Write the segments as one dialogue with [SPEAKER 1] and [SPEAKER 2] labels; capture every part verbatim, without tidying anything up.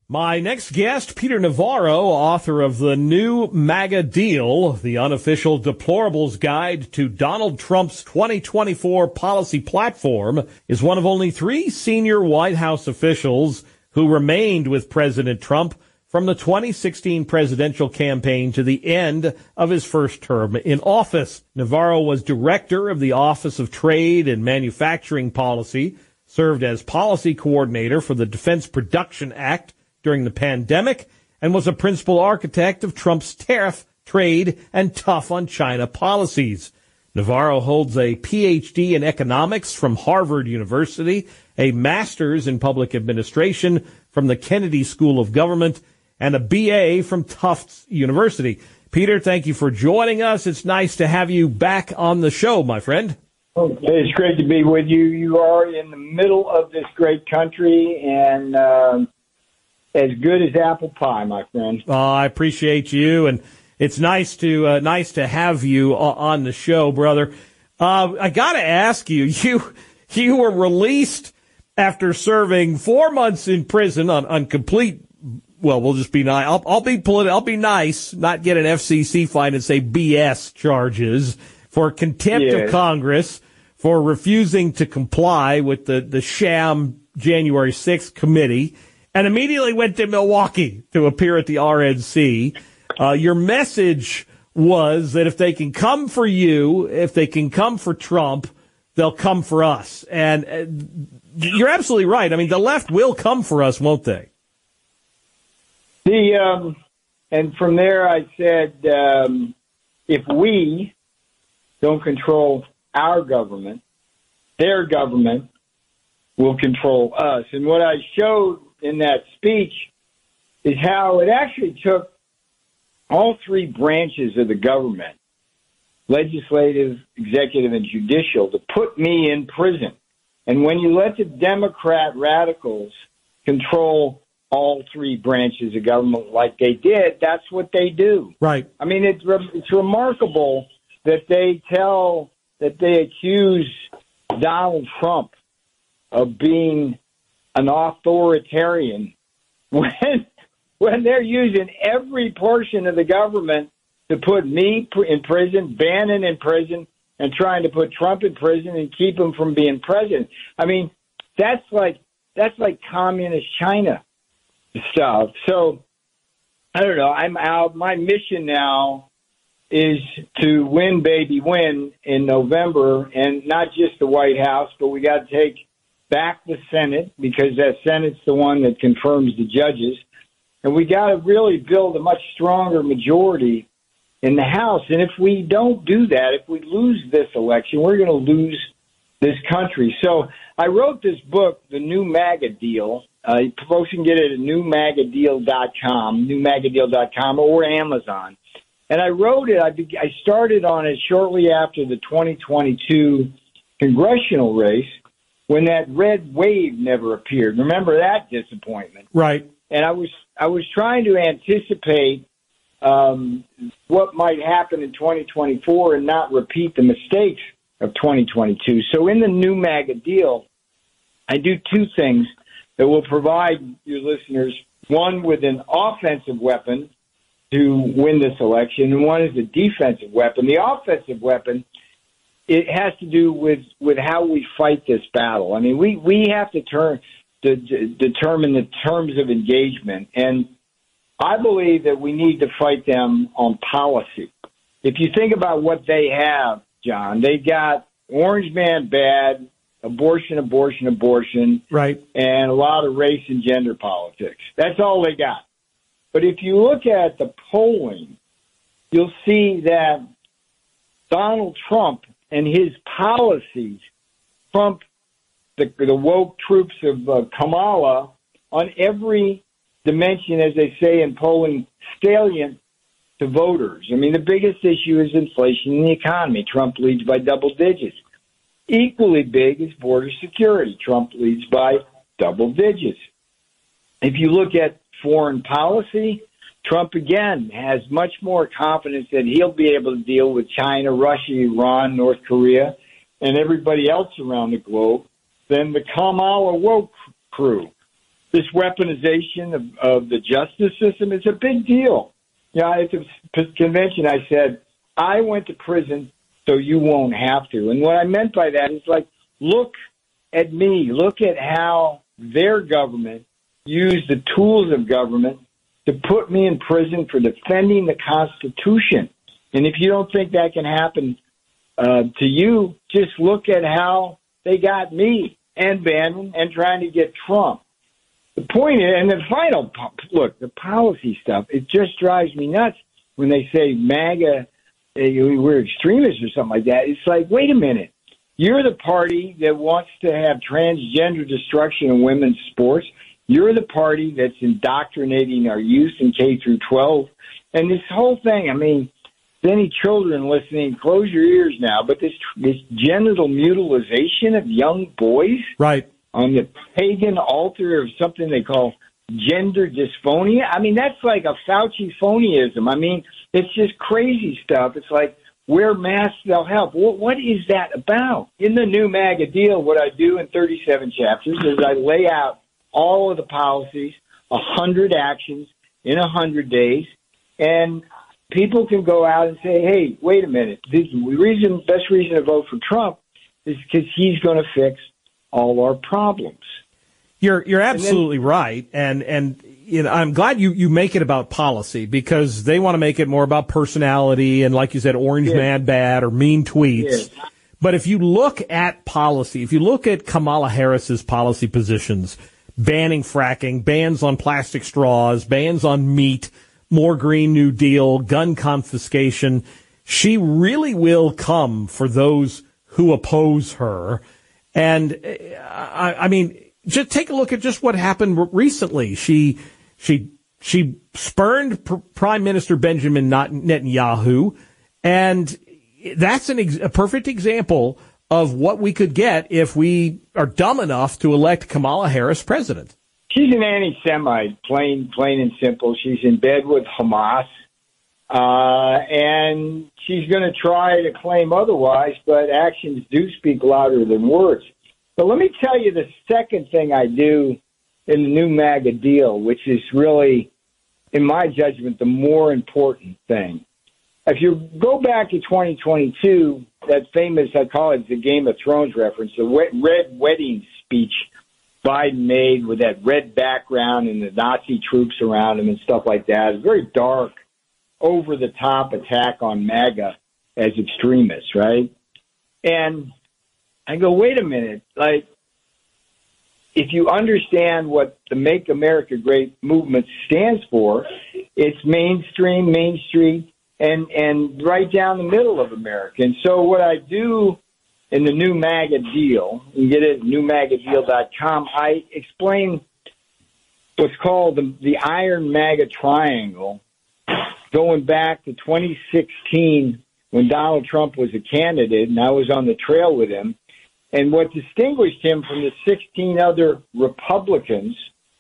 [SPEAKER 1] My next guest, Peter Navarro, author of the new MAGA Deal, the unofficial deplorables guide to Donald Trump's twenty twenty-four policy platform, is one of only three senior White House officials who remained with President Trump from the twenty sixteen presidential campaign to the end of his first term in office. Navarro was director of the Office of Trade and Manufacturing Policy, served as policy coordinator for the Defense Production Act during the pandemic, and was a principal architect of Trump's tariff, trade, and tough on China policies. Navarro holds a P H D in economics from Harvard University, a master's in public administration from the Kennedy School of Government, and a B A from Tufts University. Peter, thank you for joining us. It's nice to have you back on the show, my friend.
[SPEAKER 2] Okay, it's great to be with you. You are in the middle of this great country, and uh, as good as apple pie, my friend.
[SPEAKER 1] Uh, I appreciate you, and it's nice to uh, nice to have you on the show, brother. Uh, I got to ask you, you you were released after serving four months in prison on, on complete. Well, we'll just be nice. I'll, I'll be politi- I'll be nice, not get an F C C fine and say B S charges for contempt
[SPEAKER 2] yes.
[SPEAKER 1] of Congress for refusing to comply with the, the sham January sixth committee, and immediately went to Milwaukee to appear at the R N C. Uh, your message was that if they can come for you, if they can come for Trump, they'll come for us. And uh, you're absolutely right. I mean, the left will come for us, won't they?
[SPEAKER 2] The um, and from there I said, um, if we don't control our government, their government will control us. And what I showed in that speech is how it actually took all three branches of the government, legislative, executive, and judicial, to put me in prison. And when you let the Democrat radicals control all three branches of government like they did, that's what they do.
[SPEAKER 1] Right.
[SPEAKER 2] I mean, it's, it's remarkable that they tell, that they accuse Donald Trump of being an authoritarian when when they're using every portion of the government to put me in prison, Bannon in prison, and trying to put Trump in prison and keep him from being president. I mean, that's like that's like communist China stuff. So I don't know. I'm out. My mission now is to win, baby, win in November, and not just the White House, but we got to take back the Senate, because that Senate's the one that confirms the judges. And we got to really build a much stronger majority in the House. And if we don't do that, if we lose this election, we're going to lose this country. So I wrote this book, The New MAGA Deal. Uh, folks can get it at new maga deal dot com, new maga deal dot com, or Amazon. And I wrote it, I, be, I started on it shortly after the twenty twenty-two congressional race, when that red wave never appeared. Remember that disappointment?
[SPEAKER 1] Right.
[SPEAKER 2] And I was I was trying to anticipate um, what might happen in twenty twenty-four and not repeat the mistakes of twenty twenty-two. So in the new MAGA deal, I do two things that will provide your listeners, one with an offensive weapon to win this election, and one is a defensive weapon. The offensive weapon, it has to do with, with how we fight this battle. I mean, we, we have to turn to, to determine the terms of engagement, and I believe that we need to fight them on policy. If you think about what they have, John, they got Orange Man bad, abortion, abortion, abortion,
[SPEAKER 1] right,
[SPEAKER 2] and a lot of race and gender politics. That's all they got. But if you look at the polling, you'll see that Donald Trump and his policies trump the, the woke troops of uh, Kamala on every dimension, as they say in polling, salient to voters. I mean, the biggest issue is inflation in the economy. Trump leads by double digits. Equally big is border security. Trump leads by double digits. If you look at foreign policy, Trump, again, has much more confidence that he'll be able to deal with China, Russia, Iran, North Korea, and everybody else around the globe than the Kamala woke crew. this weaponization of, of the justice system is a big deal. You know, at the convention, I said, I went to prison so you won't have to. And what I meant by that is like, look at me. Look at how their government used the tools of government to put me in prison for defending the Constitution. And if you don't think that can happen uh, to you, just look at how they got me and Bannon and trying to get Trump. The point is, and the final, look, the policy stuff, it just drives me nuts when they say MAGA, we're extremists or something like that. It's like, wait a minute. You're the party that wants to have transgender destruction in women's sports. You're the party that's indoctrinating our youth in K through twelve. And this whole thing, I mean, any children listening, close your ears now, but this this genital mutilization of young boys
[SPEAKER 1] right
[SPEAKER 2] on the pagan altar of something they call gender dysphonia. I mean, that's like a Fauci phonyism. I mean, it's just crazy stuff. It's like, wear masks, they'll help. What, what is that about? In the new MAGA deal, what I do in thirty-seven chapters is I lay out all of the policies, one hundred actions in one hundred days, and people can go out and say, hey, wait a minute. The reason, best reason to vote for Trump is because he's going to fix all our problems.
[SPEAKER 1] You're you're absolutely then, right, and and you know I'm glad you, you make it about policy because they want to make it more about personality and, like you said, orange yeah. mad bad or mean tweets. Yeah. But if you look at policy, if you look at Kamala Harris's policy positions, banning fracking, bans on plastic straws, bans on meat, more Green New Deal, gun confiscation, she really will come for those who oppose her. And I, I mean, just take a look at just what happened recently. She, she, she spurned P- Prime Minister Benjamin Netanyahu, and that's an ex- a perfect example of what we could get if we are dumb enough to elect Kamala Harris president.
[SPEAKER 2] She's an anti-Semite, plain, plain and simple. She's in bed with Hamas, uh, and she's going to try to claim otherwise, but actions do speak louder than words. But let me tell you the second thing I do in the new MAGA deal, which is really, in my judgment, the more important thing. If you go back to twenty twenty-two, that famous, I call it the Game of Thrones reference, the red wedding speech Biden made with that red background and the Nazi troops around him and stuff like that. It's a very dark, over-the-top attack on MAGA as extremists, right? And I go, wait a minute, like, if you understand what the Make America Great movement stands for, it's mainstream, Main Street, and, and right down the middle of America. And so what I do in the new MAGA deal, you can get it at new maga deal dot com, I explain what's called the, the Iron MAGA Triangle, going back to twenty sixteen when Donald Trump was a candidate, and I was on the trail with him. And what distinguished him from the sixteen other Republicans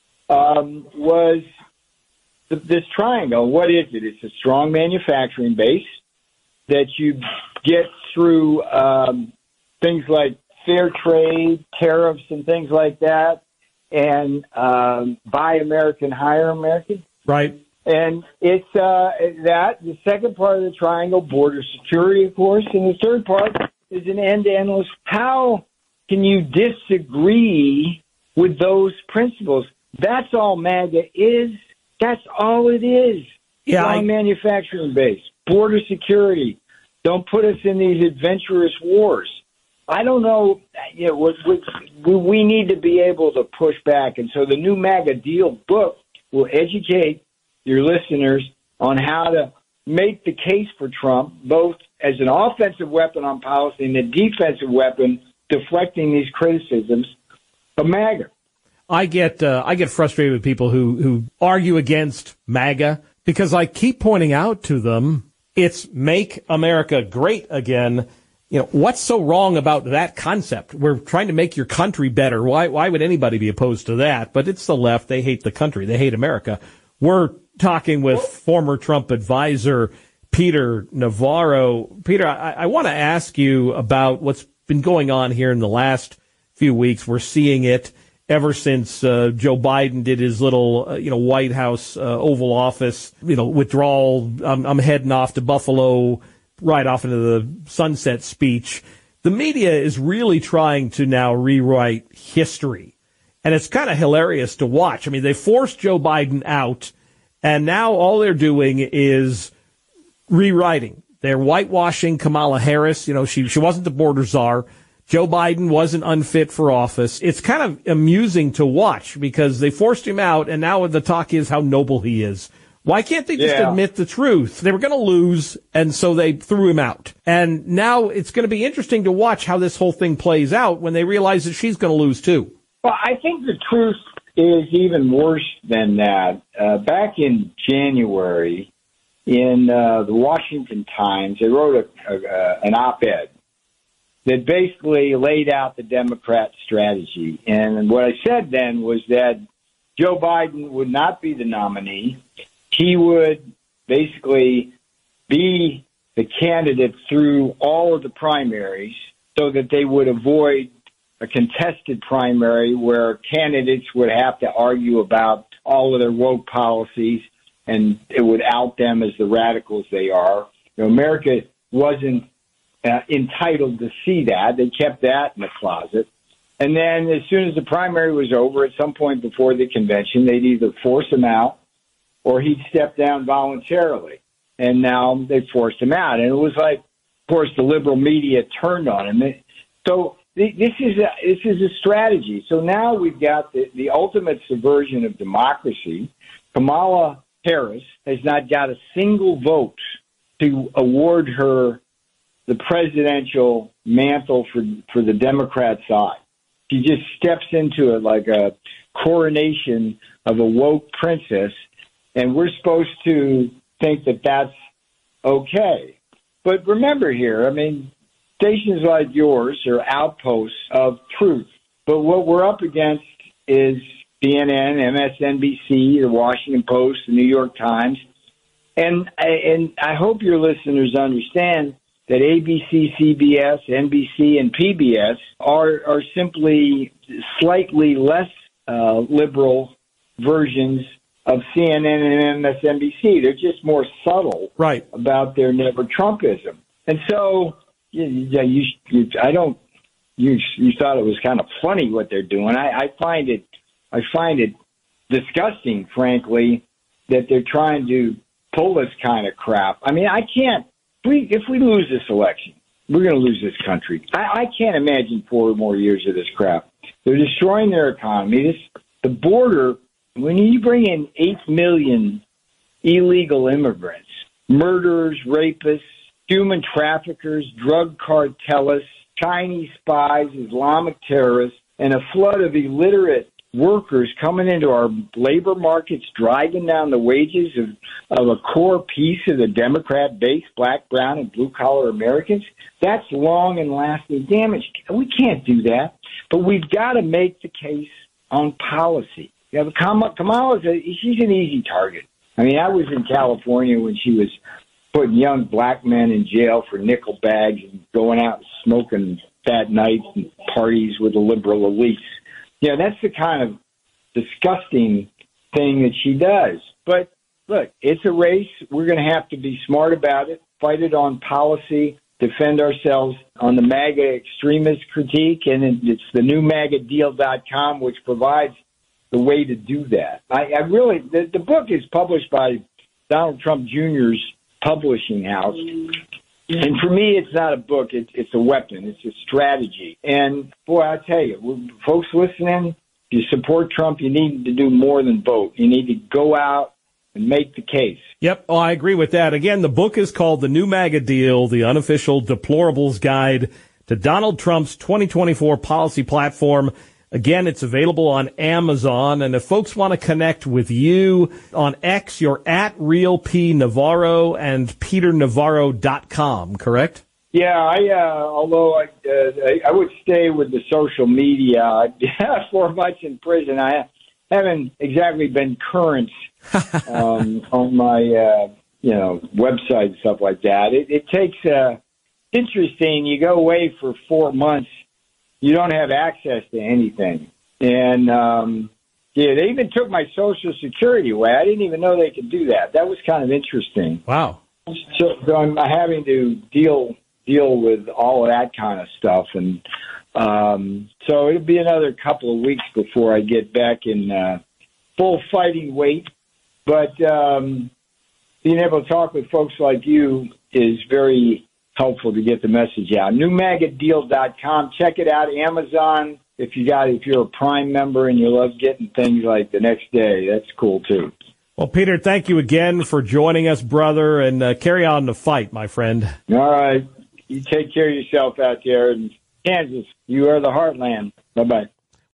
[SPEAKER 2] um, was the, this triangle. What is it? It's a strong manufacturing base that you get through um, things like fair trade, tariffs, and things like that, and um, buy American, hire American.
[SPEAKER 1] Right.
[SPEAKER 2] And it's uh, that. The second part of the triangle, border security, of course, and the third part is an end-to-end list. How can you disagree with those principles? That's all MAGA is. That's all it is.
[SPEAKER 1] Yeah,
[SPEAKER 2] Strong I... manufacturing base, border security. Don't put us in these adventurous wars. I don't know. You know, we, we, we need to be able to push back. And so the new MAGA deal book will educate your listeners on how to make the case for Trump, both as an offensive weapon on policy and a defensive weapon deflecting these criticisms of MAGA.
[SPEAKER 1] I get uh, I get frustrated with people who, who argue against MAGA because I keep pointing out to them it's make America great again. You know, what's so wrong about that concept? We're trying to make your country better. Why why would anybody be opposed to that? But it's the left. They hate the country. They hate America. We're talking with former Trump advisor Peter Navarro. Peter, I, I want to ask you about what's been going on here in the last few weeks. We're seeing it ever since uh, Joe Biden did his little, uh, you know, White House uh, Oval Office, you know, withdrawal. I'm, I'm heading off to Buffalo, right off into the sunset speech. The media is really trying to now rewrite history. And it's kind of hilarious to watch. I mean, they forced Joe Biden out, and now all they're doing is rewriting. They're whitewashing Kamala Harris. You know, she she wasn't the border czar. Joe Biden wasn't unfit for office. It's kind of amusing to watch because they forced him out, and now the talk is how noble he is. Why can't they just yeah. admit the truth? They were going to lose, and so they threw him out. And now it's going to be interesting to watch how this whole thing plays out when they realize that she's going to lose, too.
[SPEAKER 2] Well, I think the truth is even worse than that. Uh, back in January, in uh, the Washington Times, they wrote a, a, an op-ed that basically laid out the Democrat strategy. And what I said then was that Joe Biden would not be the nominee. He would basically be the candidate through all of the primaries so that they would avoid a contested primary where candidates would have to argue about all of their woke policies, and it would out them as the radicals they are. You know, America wasn't uh, entitled to see that. They kept that in the closet. And then as soon as the primary was over, at some point before the convention, they'd either force him out or he'd step down voluntarily. And now they forced him out. And it was like, of course, the liberal media turned on him. So this is a, this is a strategy. So now we've got the, the ultimate subversion of democracy. Kamala Harris has not got a single vote to award her the presidential mantle for for the Democrat side. She just steps into it like a coronation of a woke princess, and we're supposed to think that that's okay. But remember here, I mean, stations like yours are outposts of truth. But what we're up against is C N N, M S N B C, the Washington Post, the New York Times. And, and I hope your listeners understand that A B C, C B S, N B C, and P B S are, are simply slightly less uh, liberal versions of C N N and M S N B C. They're just more subtle
[SPEAKER 1] right.
[SPEAKER 2] about their never Trumpism. And so, yeah, you, you, I don't, you, you thought it was kind of funny what they're doing. I, I find it, I find it disgusting, frankly, that they're trying to pull this kind of crap. I mean, I can't, if we, if we lose this election, we're going to lose this country. I, I can't imagine four more years of this crap. They're destroying their economy. This, the border, when you bring in eight million illegal immigrants, murderers, rapists, human traffickers, drug cartelists, Chinese spies, Islamic terrorists, and a flood of illiterate workers coming into our labor markets, driving down the wages of, of a core piece of the Democrat base, black, brown, and blue-collar Americans, that's long and lasting damage. We can't do that, but we've got to make the case on policy. You know, Kamala's a, she's an easy target. I mean, I was in California when she was putting young black men in jail for nickel bags and going out and smoking fat nights and parties with the liberal elites. Yeah, that's the kind of disgusting thing that she does. But look, it's a race. We're going to have to be smart about it, fight it on policy, defend ourselves on the MAGA extremist critique, and it's the new maga deal dot com, which provides the way to do that. I, I really, the, the book is published by Donald Trump Junior's publishing house. And for me, it's not a book. It's, it's a weapon. It's a strategy. And, boy, I tell you, folks listening, if you support Trump, you need to do more than vote. You need to go out and make the case.
[SPEAKER 1] Yep, oh, I agree with that. Again, the book is called The New MAGA Deal, the unofficial deplorables guide to Donald Trump's twenty twenty-four policy platform. Again, it's available on Amazon. And if folks want to connect with you on X, you're at Real P Navarro and Peter Navarro dot com, correct?
[SPEAKER 2] Yeah, I, uh, although I, uh, I would stay with the social media for much in prison. I haven't exactly been current um, on my, uh, you know, website and stuff like that. It, it takes, uh, interesting, you go away for four months. You don't have access to anything. And, um, yeah, they even took my Social Security away. I didn't even know they could do that. That was kind of interesting.
[SPEAKER 1] Wow.
[SPEAKER 2] So, so I'm having to deal deal with all of that kind of stuff. And um, so it'll be another couple of weeks before I get back in uh, full fighting weight. But um, being able to talk with folks like you is very helpful to get the message out. new maga deal dot com. Check it out. Amazon. If you got, if you're a Prime member and you love getting things like the next day, that's cool too.
[SPEAKER 1] Well, Peter, thank you again for joining us, brother, and uh, carry on the fight, my friend.
[SPEAKER 2] All right. You take care of yourself out there in Kansas. You are the heartland. Bye-bye.